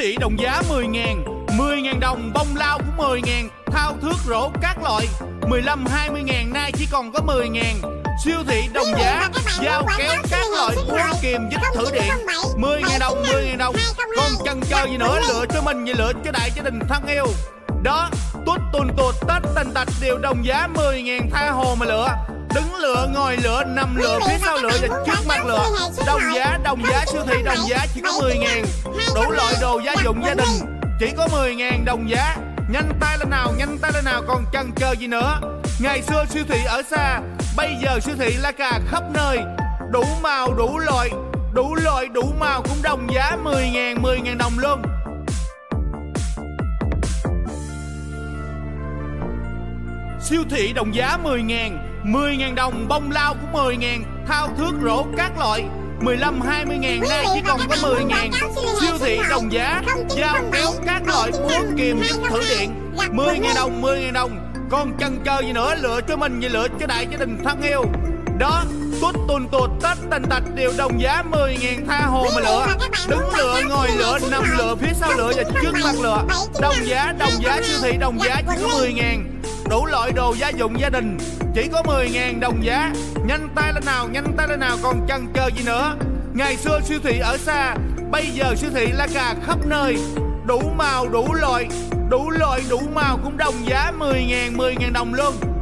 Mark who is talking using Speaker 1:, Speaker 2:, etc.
Speaker 1: thị đồng giá 10.000, 10.000 đồng bông lau cũng 10.000, thao thước rổ các loại 15-20.000 nay chỉ còn có 10.000. Siêu thị đồng giá dao kéo các loại cuốn kìm dít thử điện 10.000 đồng, 10.000 đồng. Còn chần chờ gì nữa, lựa cho mình và lựa cho đại gia đình thân yêu. Đó, tút tuần tuột tết tành tạch đều đồng giá 10.000, tha hồ mà lựa. Đứng lựa, ngồi lựa, nằm lựa, phía sau lựa và trước mặt lựa. Đồng giá siêu thị đồng giá chỉ có 10.000. Đủ loại đồ gia dụng gia đình chỉ có 10.000 đồng giá. Nhanh tay lên nào, nhanh tay lên nào, còn chần chờ gì nữa. Ngày xưa siêu thị ở xa, bây giờ siêu thị La Cà khắp nơi. Đủ màu, đủ loại, đủ màu cũng đồng giá 10.000, 10.000 đồng luôn. Siêu thị đồng giá 10.000, 10.000 đồng bông lau cũng 10.000, thao thước rổ các loại 15-20.000 nay chỉ còn có 10.000. Siêu thị đồng giá dao kéo các loại cuốn kìm dít thử điện 10.000 đồng, 10.000 đồng. Còn chần chờ gì nữa, lựa cho mình và lựa cho đại gia đình thân yêu. Đó, tút tuần tuột tết tành tạch đều đồng giá 10.000, tha hồ mà lựa. Đứng lựa, ngồi lựa, nằm lựa, phía sau lựa và trước mặt lựa. Đồng giá siêu thị đồng giá chỉ có 10.000. Đủ loại đồ gia dụng gia đình chỉ có 10.000 đồng giá. Nhanh tay lên nào, nhanh tay lên nào, còn chần chờ gì nữa. Ngày xưa siêu thị ở xa, bây giờ siêu thị La Cà khắp nơi. Đủ màu, đủ loại, đủ màu cũng đồng giá 10.000, 10.000 đồng luôn.